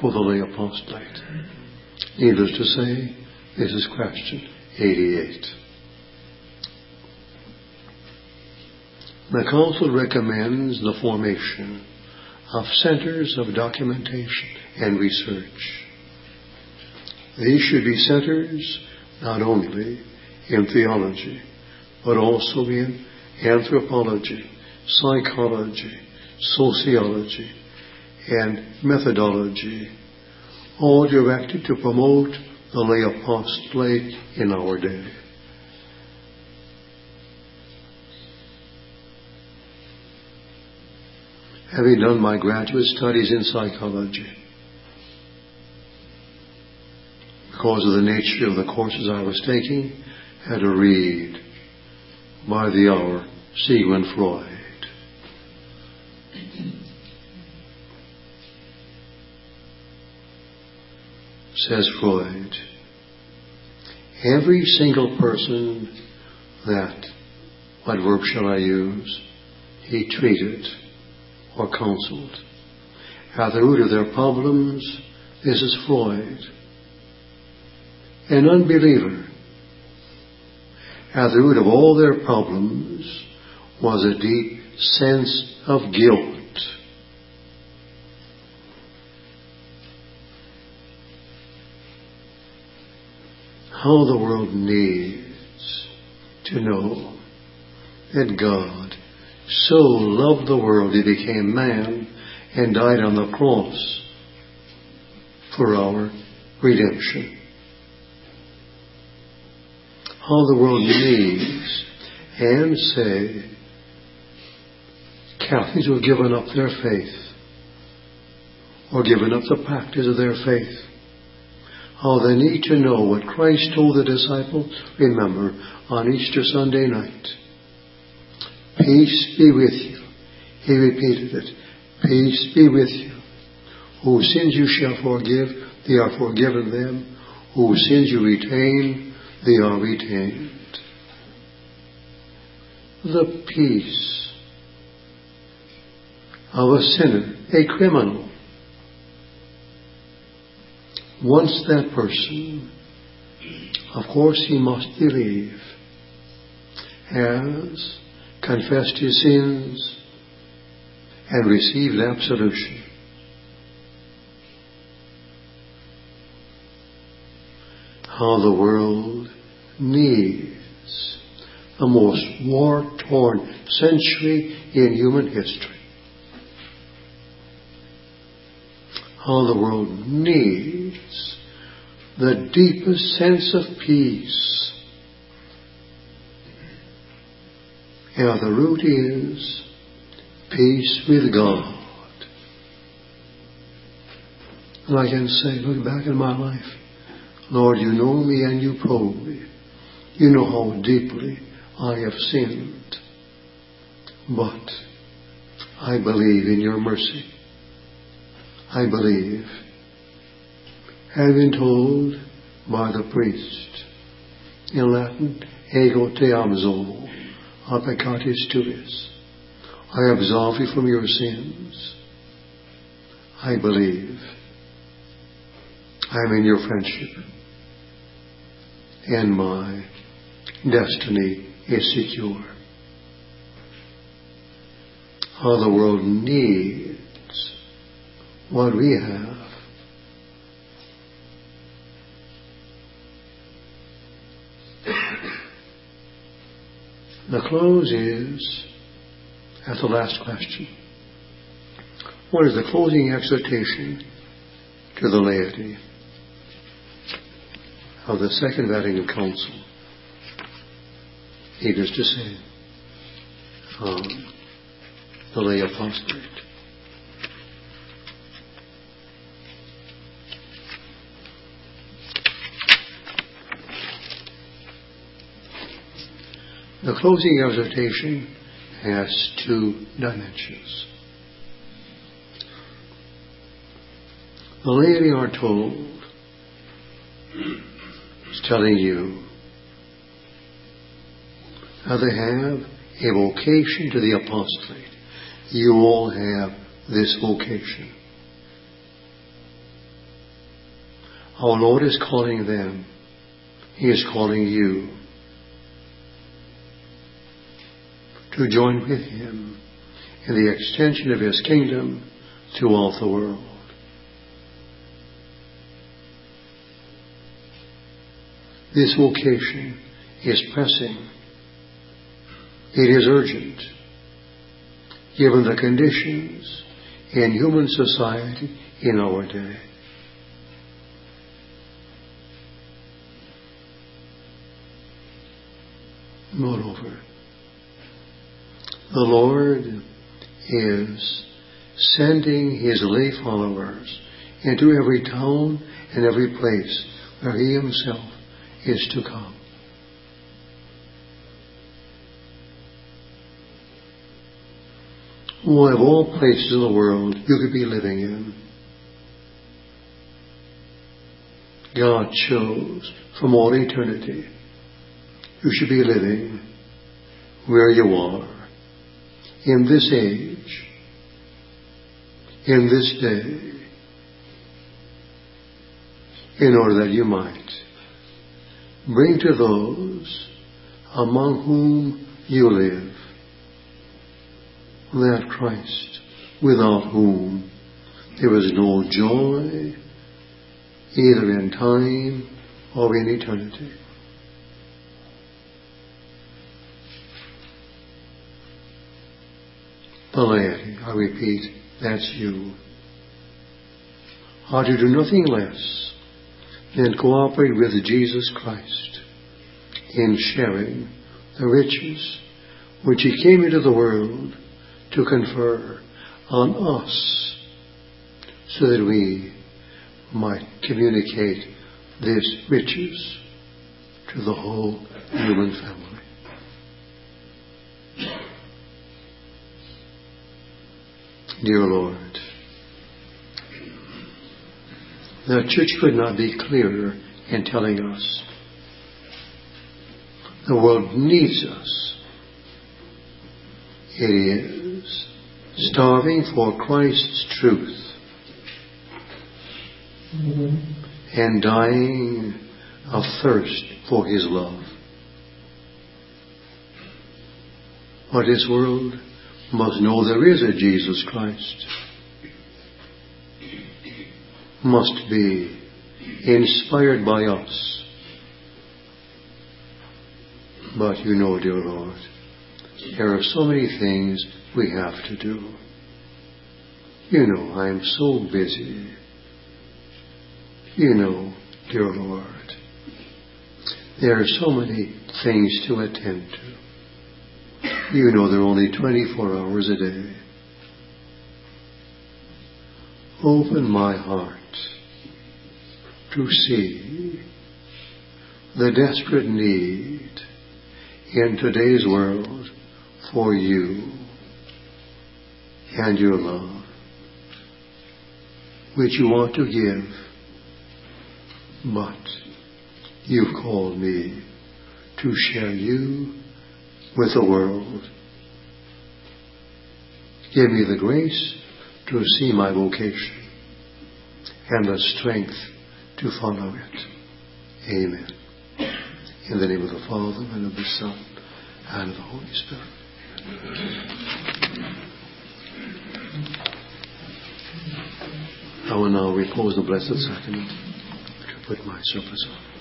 for the lay apostolate. Needless to say, this is question 88. The Council recommends the formation of centers of documentation and research. These should be centers not only in theology, but also in anthropology, psychology, sociology, and methodology, all directed to promote the lay apostolate in our day. Having done my graduate studies in psychology, because of the nature of the courses I was taking, had to read by the hour Sigmund Freud. Says Freud, every single person that, what verb shall I use, he treated or counseled, at the root of their problems, this is Freud, an unbeliever. At the root of all their problems was a deep sense of guilt. How the world needs to know that God so loved the world He became man and died on the cross for our redemption. How the world needs and say Catholics who have given up their faith or given up the practice of their faith, how they need to know what Christ told the disciples, remember, on Easter Sunday night. Peace be with you. He repeated it. Peace be with you. Whose sins you shall forgive, they are forgiven them. Whose sins you retain, they are retained. The peace of a sinner, a criminal. Once that person, of course he must believe, has confessed his sins and received absolution. How the world needs the most war-torn century in human history. How the world needs the deepest sense of peace. And the root is peace with God. And I can say, look back in my life, Lord, you know me and you probe me. You know how deeply I have sinned. But I believe in your mercy. I believe, having been told by the priest in Latin, ego te amzo, a peccatis tuis, I absolve you from your sins. I believe I'm in your friendship, and my destiny is secure. How the world needs what we have. The close is at the last question. What is the closing exhortation to the laity of the Second Vatican Council? Needless to say, the lay apostolate. The closing exhortation has two dimensions. The laity are told, it's telling you, that they have a vocation to the apostolate. You all have this vocation. Our Lord is calling them. He is calling you to join with Him in the extension of His kingdom throughout the world. This vocation is pressing. It is urgent, given the conditions in human society in our day. Moreover, the Lord is sending His lay followers into every town and every place where He Himself is to come. Of all places in the world you could be living in, God chose from all eternity you should be living where you are, in this age, in this day, in order that you might bring to those among whom you live that Christ, without whom there is no joy, either in time or in eternity. The laity, I repeat, that's you, are to do nothing less than cooperate with Jesus Christ in sharing the riches which He came into the world to confer on us, so that we might communicate these riches to the whole human family. Dear Lord, the Church could not be clearer in telling us the world needs us. It is starving for Christ's truth and dying of thirst for His love. But this world must know there is a Jesus Christ, must be inspired by us. But you know, dear Lord, there are so many things we have to do. You know, I am so busy. You know, dear Lord, there are so many things to attend to. You know, there are only 24 hours a day. Open my heart to see the desperate need in today's world for you and your love, which you want to give, but you've called me to share you with the world. Give me the grace to see my vocation and the strength to follow it. Amen. In the name of the Father, and of the Son, and of the Holy Spirit. I will now repose the Blessed Sacrament to put my surplice on.